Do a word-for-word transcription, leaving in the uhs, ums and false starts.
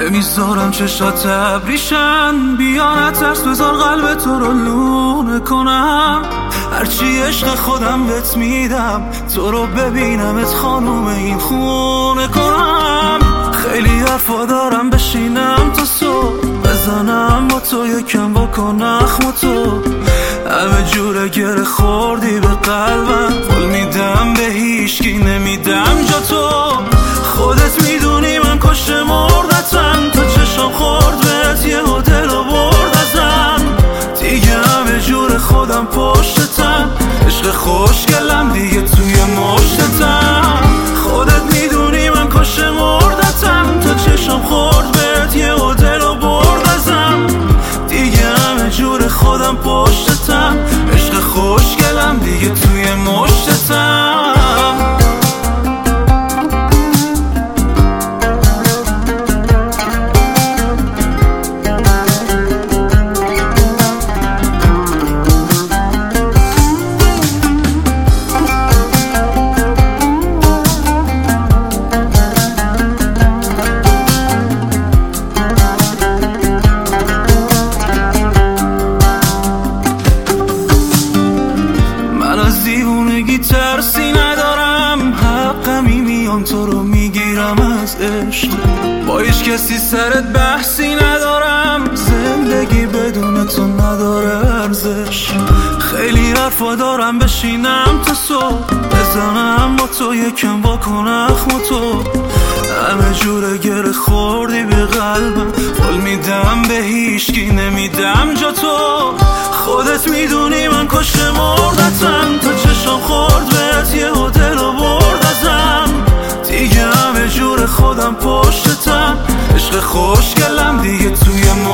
نمیذارم چشات ابریشن، بیا نترس بذار قلب تو رو لونه کنم. هرچی عشق خودم بهت میدم، تو رو ببینمت خانوم این خونه کنم. خیلی حرفا دارم بشینم تا صبح، بزنم با تو یکم بکنم اخم تو. همه جوره گره خوردی به قلبم، قول میدم به هیچکی نمیدم جا تو. خودت میدونی من کشت مردتم، تا چشم خورد بهت یه هتل و برد ازم. دیگه همه جور خودم پشتتم، عشق خوشگلم دیگه توی مشتتم. خودت میدونی من کشت مردتم، تا چشم خورد بهت یه هتل و برد ازم. دیگه همه جور خودم پشتتم، عشق خوشگلم دیگه توی مشتتم. دیوونگی ترسی ندارم، حقمی میام تو رو میگیرم از عشق. با هیچ کسی سرت بحثی ندارم، زندگی بدون تو نداره ارزش. خیلی حرفا دارم بشینم تا صبح، بزنم با تو یکم بکنم اخم تو. همه جوره گره خوردی به قلبم، قول میدم به هیچکی نمیدم جا تو. خودت میدونی من کشت مردتم، تا چشم خورد بهت یه هتل و برد ازم. دیگه همه جور خودم پشتتم، عشق خوشگلم دیگه توی